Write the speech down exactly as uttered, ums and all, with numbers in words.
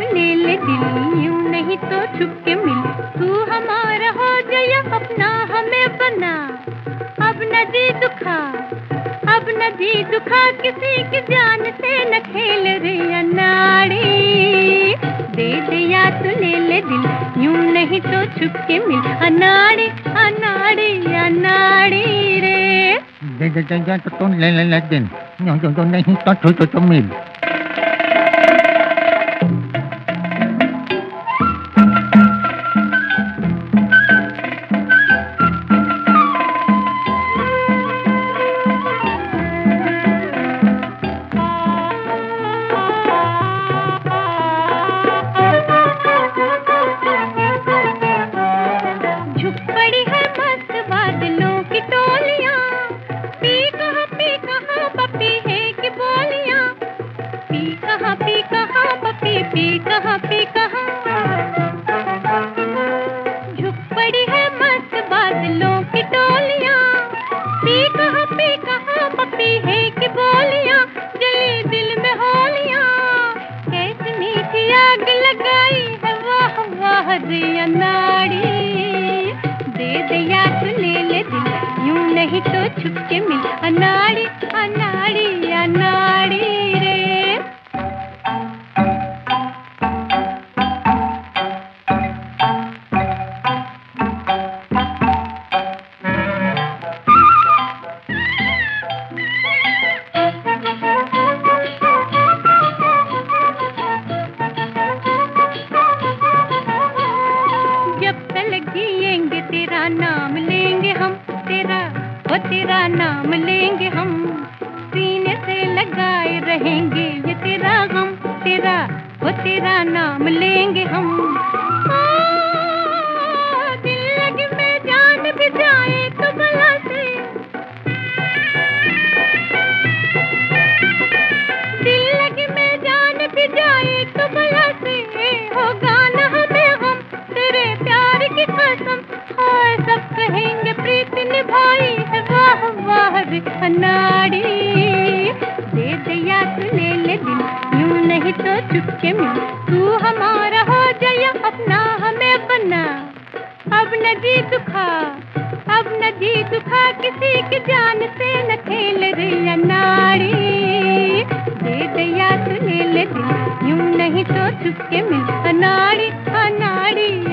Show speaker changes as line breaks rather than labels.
ले ले दिल, यूं नहीं तो छुप के मिल। तू हमारा हो जाया अपना हमें बना, अब न जी दुखा, अब न जी दुखा, किसी की जान से न खेल रे अनाड़ी। दे दे या तू ले ले दिल, यूं नहीं तो छुप के मिल। अनाड़ी अनाड़ी अनाड़ी रे।
दे दे दे या तो ले ले ले दिल, यूं तो नहीं तो छुप के मिल।
पी कहाँ पपी पी कहाँ पी कहाँ, झुक पड़ी है मस्त बादलों की टोलियाँ। पी कहाँ पी कहाँ पपी है कि बोलियाँ, जली दिल में होलियाँ। कैसी मीठी आग लगाई है वाह वाह रे अनाड़ी। दे दे या तू ले ले दिल, यूं नहीं तो छुप के मिल। अनाड़ी अनाड़ी अनाड़ी रे। जिएंगे तेरा नाम लेंगे हम, तेरा वो तेरा नाम लेंगे हम। सीने से लगाए रहेंगे ये तेरा गम, तेरा वो तेरा नाम लेंगे हम। ओ, दिल लगे में जान भी जाए तो बला से, दिल लगे में जान भी जाए तो बला से। होगा ना हमें हम तेरे प्यार की कसम, और सब कहेंगे प्रीत निभाई है वाह वाह रे अनाड़ी। दे दे या तू ले ले दिल, यूं नहीं तो चुप के मिल। तू हमारा हो जाया अपना हमें बना, अब न जी दुखा, अब न जी दुखा, किसी की जान से न खेल रे अनाड़ी। दे दे या तू ले ले दिल, यूं नहीं तो चुप के मिल। अनाड़ी अनाड़ी